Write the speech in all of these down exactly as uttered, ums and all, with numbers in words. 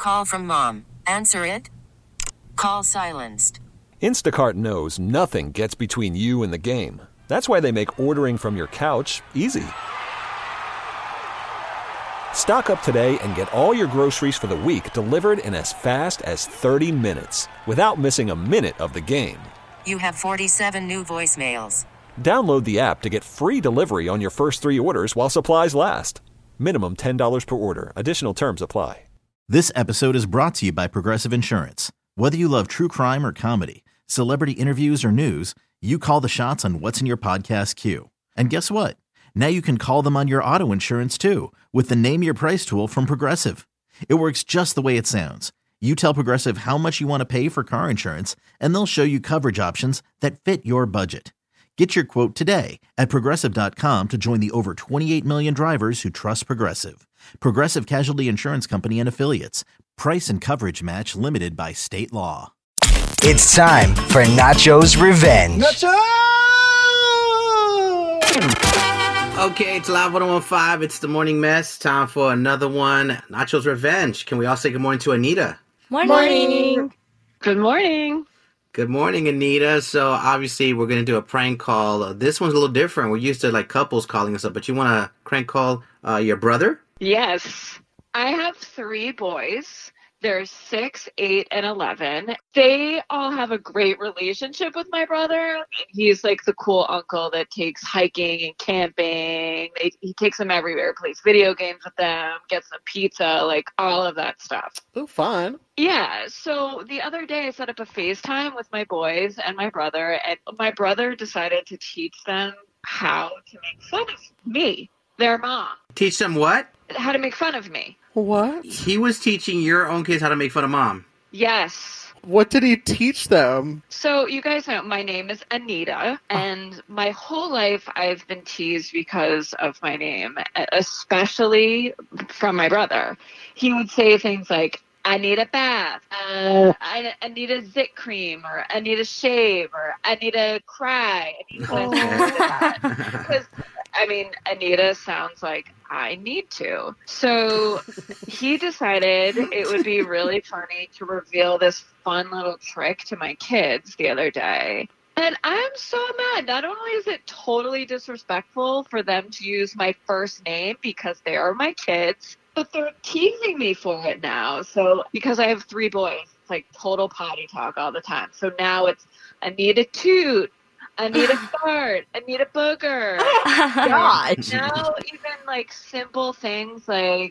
call from mom. Answer it. Call silenced. Instacart knows nothing gets between you and the game. That's why they make ordering from your couch easy. Stock up today and get all your groceries for the week delivered in as fast as thirty minutes without missing a minute of the game. You have forty-seven new voicemails. Download the app to get free delivery on your first three orders while supplies last. Minimum ten dollars per order. Additional terms apply. This episode is brought to you by Progressive Insurance. Whether you love true crime or comedy, celebrity interviews or news, you call the shots on what's in your podcast queue. And guess what? Now you can call them on your auto insurance too with the Name Your Price tool from Progressive. It works just the way it sounds. You tell Progressive how much you want to pay for car insurance, and they'll show you coverage options that fit your budget. Get your quote today at Progressive dot com to join the over twenty-eight million drivers who trust Progressive. Progressive Casualty Insurance Company and Affiliates. Price and coverage match limited by state law. It's time for Nacho's Revenge. Nacho! Okay, it's Live one oh one five. It's the Morning Mess. Time for another one. Nacho's Revenge. Can we all say good morning to Anita? Morning. Morning. Good morning. Good morning, Anita. So obviously we're going to do a prank call. Uh, this one's a little different. We're used to like couples calling us up, but you want to prank call uh, your brother? Yes. I have three boys. They're six, eight, and eleven. They all have a great relationship with my brother. He's like the cool uncle that takes hiking and camping. They, he takes them everywhere, plays video games with them, gets them pizza, like all of that stuff. Oh, fun. Yeah, so the other day I set up a FaceTime with my boys and my brother, and my brother decided to teach them how to make fun of me, their mom. Teach them what? How to make fun of me. What? He was teaching your own kids how to make fun of mom. Yes. What did he teach them? So you guys know my name is Anita, and my whole life I've been teased because of my name, especially from my brother. He would say things like, I need a bath, uh, I, I need a zit cream, or I need a shave, or I need to cry. And he says that. Because, I mean, Anita sounds like I need to. So he decided it would be really funny to reveal this fun little trick to my kids the other day. And I'm so mad. Not only is it totally disrespectful for them to use my first name because they are my kids, but they're teasing me for it now. So because I have three boys, it's like total potty talk all the time. So now it's Anita Toot, Anita Fart, Anita Booger. Gosh. Now even like simple things like,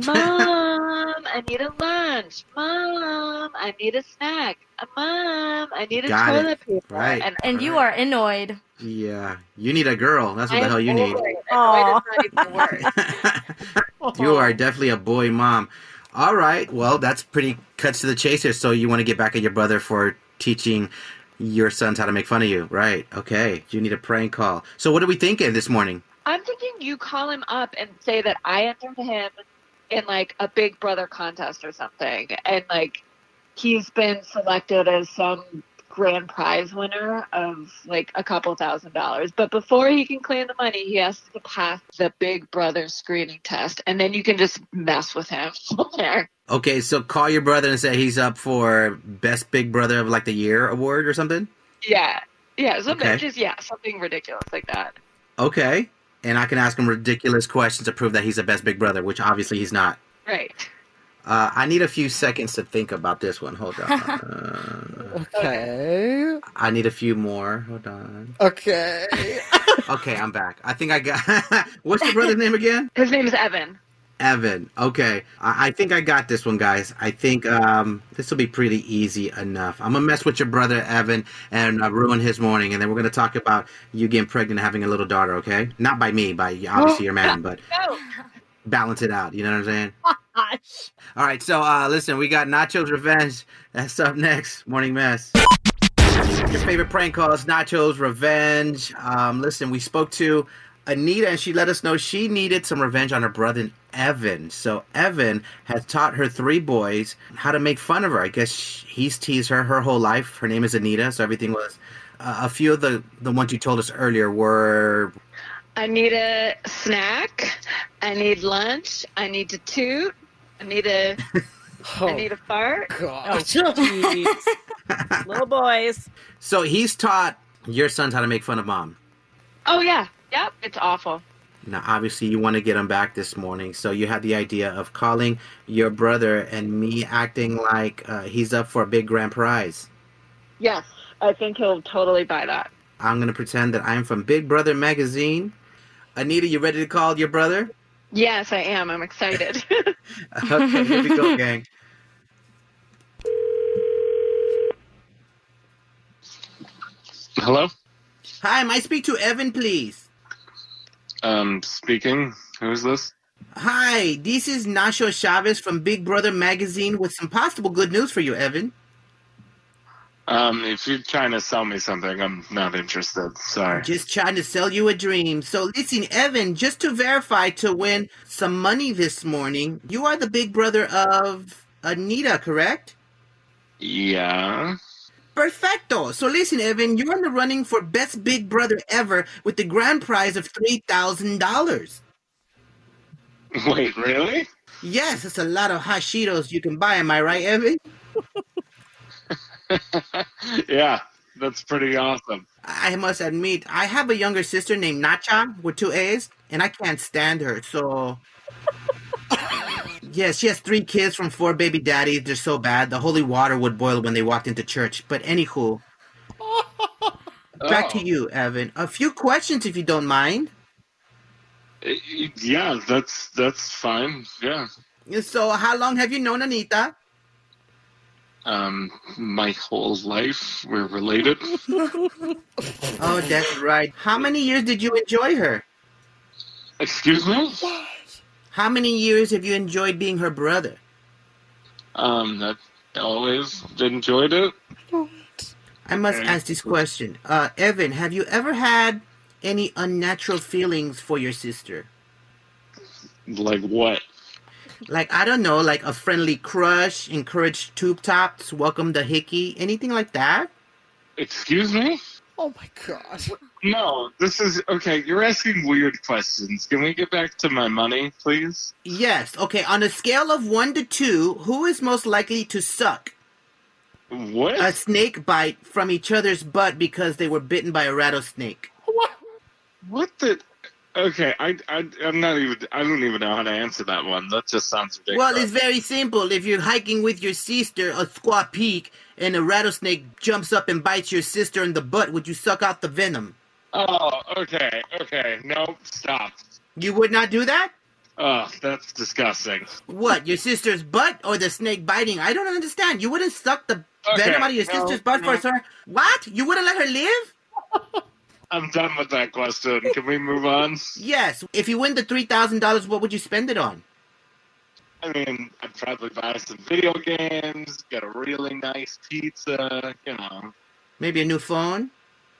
Mom, I need a lunch. Mom, I need a snack. Mom, I need a Got toilet it. paper. Right. And, And you are annoyed. Yeah. You need a girl. That's what the I'm hell you need. over it. Annoyed is not even a word. You are definitely a boy mom. All right. Well, that's pretty cuts to the chase here. So you want to get back at your brother for teaching your sons how to make fun of you. Right. Okay. You need a prank call. So what are we thinking this morning? I'm thinking you call him up and say that I entered him in like a Big Brother contest or something. And like he's been selected as some grand prize winner of like a couple thousand dollars. But before he can claim the money, he has to pass the Big Brother screening test. And then you can just mess with him from there. Okay, so call your brother and say he's up for Best Big Brother of like the Year award or something? Yeah. Yeah. Something Okay. just, yeah, something ridiculous like that. Okay. And I can ask him ridiculous questions to prove that he's the best Big Brother, which obviously he's not. Right. Uh, I need a few seconds to think about this one. Hold on. Uh, Okay. I need a few more. Hold on. Okay. Okay, I'm back. I think I got... What's your brother's name again? His name is Evan. Evan. Okay. I, I think I got this one, guys. I think um, this will be pretty easy enough. I'm going to mess with your brother, Evan, and uh, ruin his morning. And then we're going to talk about you getting pregnant and having a little daughter, okay? Not by me, by obviously your man, but No. balance it out. You know what I'm saying? Gosh. All right. So, uh, listen, we got Nacho's Revenge. That's up next. Morning Mess. Your favorite prank call is Nacho's Revenge. Um, listen, we spoke to Anita, and she let us know she needed some revenge on her brother Evan. So Evan has taught her three boys how to make fun of her. I guess he's teased her her whole life. Her name is Anita, so everything was... Uh, a few of the, the ones you told us earlier were... I need a snack. I need lunch. I need to toot. I need a Oh, I need a fart. God. Oh, jeez. Little boys. So he's taught your sons how to make fun of mom. Oh yeah, yep. It's awful. Now, obviously, you want to get him back this morning, so you had the idea of calling your brother and me acting like uh, he's up for a big grand prize. Yes, I think he'll totally buy that. I'm going to pretend that I'm from Big Brother Magazine. Anita, you ready to call your brother? Yes, I am. I'm excited. Okay, here we go, gang. Hello? Hi, may I speak to Evan, please? Um, speaking. Who's this? Hi, this is Nacho Chavez from Big Brother Magazine with some possible good news for you, Evan. Um, if you're trying to sell me something, I'm not interested. Sorry. Just trying to sell you a dream. So listen, Evan, just to verify to win some money this morning, you are the big brother of Anita, correct? Yeah. Perfecto. So listen, Evan, you're in the running for best big brother ever with the grand prize of three thousand dollars. Wait, really? Yes, it's a lot of hot Cheetos you can buy. Am I right, Evan? Yeah, that's pretty awesome. I must admit, I have a younger sister named Nacha with two A's, and I can't stand her. So, yeah, she has three kids from four baby daddies. They're so bad. The holy water would boil when they walked into church. But anywho, back Oh. to you, Evan. A few questions, if you don't mind. Uh, Yeah, that's that's fine. Yeah. So, how long have you known Anita? Um, my whole life we're related. Oh, that's right. How many years did you enjoy her? Excuse me? How many years have you enjoyed being her brother? Um, that always enjoyed it. I must ask this question. Uh, Evan, have you ever had any unnatural feelings for your sister? Like what? Like, I don't know, like a friendly crush, encourage tube tops, welcome the hickey, anything like that? Excuse me? Oh my God. No, this is okay. You're asking weird questions. Can we get back to my money, please? Yes. Okay, on a scale of one to two, who is most likely to suck What? a snake bite from each other's butt because they were bitten by a rattlesnake? What the? Okay, I, I, I'm not even. I don't even know how to answer that one. That just sounds ridiculous. Well, it's very simple. If you're hiking with your sister at Squaw Peak and a rattlesnake jumps up and bites your sister in the butt, would you suck out the venom? Oh, okay, okay. No, stop. You would not do that? Oh, that's disgusting. What, your sister's butt or the snake biting? I don't understand. You wouldn't suck the Okay, venom out of your no, sister's butt no. for her? What? You wouldn't let her live? I'm done with that question. Can we move on? Yes. If you win the three thousand dollars, what would you spend it on? I mean, I'd probably buy some video games, get a really nice pizza, you know. Maybe a new phone?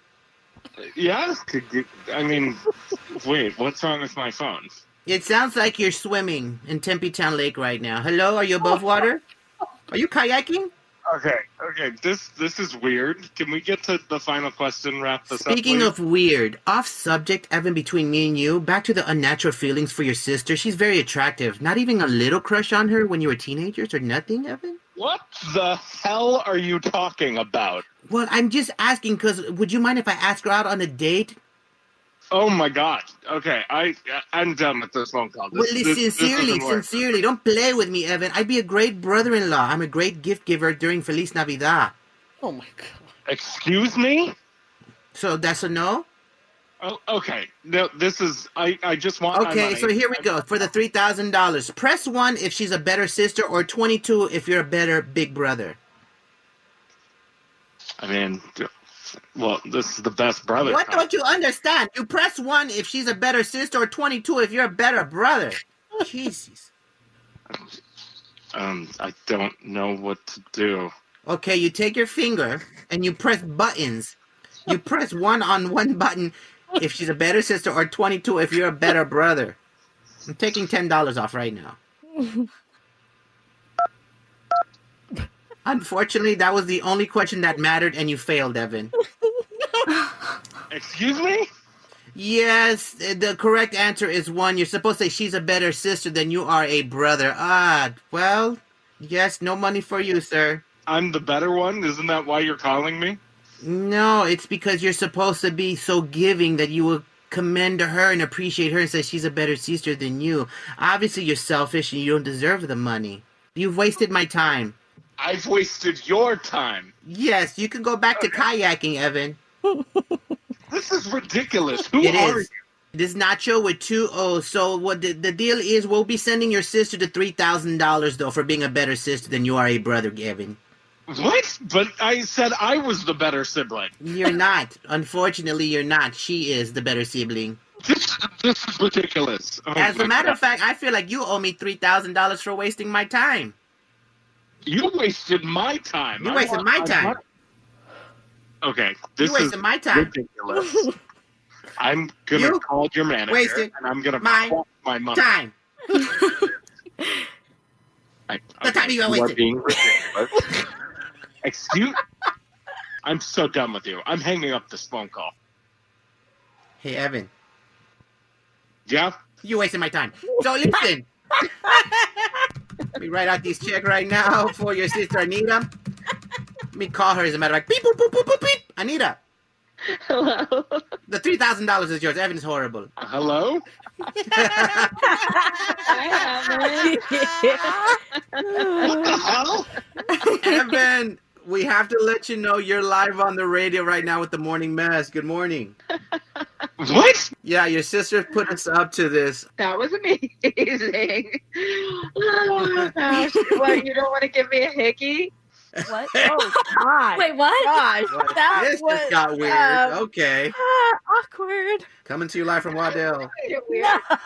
Yeah, could get, I mean, wait, what's wrong with my phone? It sounds like you're swimming in Tempe Town Lake right now. Hello? Are you above water? Are you kayaking? Okay, okay, this this is weird. Can we get to the final question, wrap this Speaking up, of weird, off subject, Evan, between me and you, back to the unnatural feelings for your sister. She's very attractive. Not even a little crush on her when you were teenagers or nothing, Evan? What the hell are you talking about? Well, I'm just asking because would you mind if I ask her out on a date? Oh my god. Okay, I I'm done with this phone call. This, Well, this- this sincerely, doesn't work. sincerely, don't play with me, Evan. I'd be a great brother-in-law. I'm a great gift giver during Feliz Navidad. Oh my God. Excuse me? So that's a no? Oh, okay. No, this is I I just want my Okay, money. so here we go for the three thousand dollars. Press one if she's a better sister or twenty-two if you're a better big brother. I mean, well, this is the best brother. What don't you understand? You press one if she's a better sister or twenty-two if you're a better brother. Jesus. Um, I don't know what to do. Okay, you take your finger and you press buttons. You press one on one button if she's a better sister or twenty-two if you're a better brother. I'm taking ten dollars off right now. Unfortunately, that was the only question that mattered and you failed, Evan. Excuse me? Yes, the correct answer is one. You're supposed to say she's a better sister than you are a brother. Ah, well, Yes, no money for you, sir. I'm the better one? Isn't that why you're calling me? No, it's because you're supposed to be so giving that you will commend her and appreciate her and say she's a better sister than you. Obviously, you're selfish and you don't deserve the money. You've wasted my time. I've wasted your time. Yes, you can go back to kayaking, Evan. This is ridiculous. Who It are is. you? This Nacho with two O's. So what the, the deal is, we'll be sending your sister the three thousand dollars, though, for being a better sister than you are a brother, Evan. What? But I said I was the better sibling. You're not. Unfortunately, you're not. She is the better sibling. This, this is ridiculous. Oh As a my matter God. of fact, I feel like you owe me three thousand dollars for wasting my time. You wasted my time. You I wasted want my time. money. Okay, this You wasted is my time. ridiculous. I'm gonna You call your manager wasted and I'm gonna my call my money. Time. I, The time you are wasted. being ridiculous. Excuse. I'm so done with you. I'm hanging up this phone call. Hey, Evan. Yeah. You wasted my time. So listen. Let me write out this check right now for your sister Anita. Let me call her as a matter of fact. Beep, boop, boop, boop, boop, beep. Anita. Hello. The three thousand dollars is yours. Evan is horrible. Hello. Hi, What the hell? Evan, we have to let you know you're live on the radio right now with the Morning Mess. Good morning. What? Yeah, your sister put us up to this. That was amazing. Oh, gosh. What, you don't want to give me a hickey? What? Oh, God. Wait, what? Gosh, that this was just got weird. um, Okay. ah, awkward. Coming to you live from Waddell. You're weird.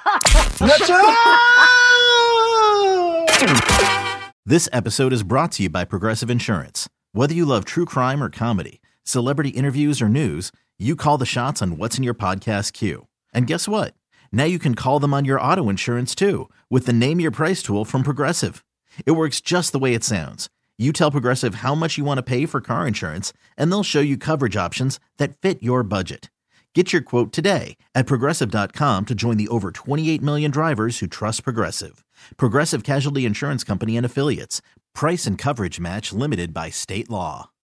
This episode is brought to you by Progressive Insurance. Whether you love true crime or comedy, celebrity interviews or news, you call the shots on what's in your podcast queue. And guess what? Now you can call them on your auto insurance too with the Name Your Price tool from Progressive. It works just the way it sounds. You tell Progressive how much you want to pay for car insurance, and they'll show you coverage options that fit your budget. Get your quote today at Progressive dot com to join the over twenty-eight million drivers who trust Progressive. Progressive Casualty Insurance Company and Affiliates. Price and coverage match limited by state law.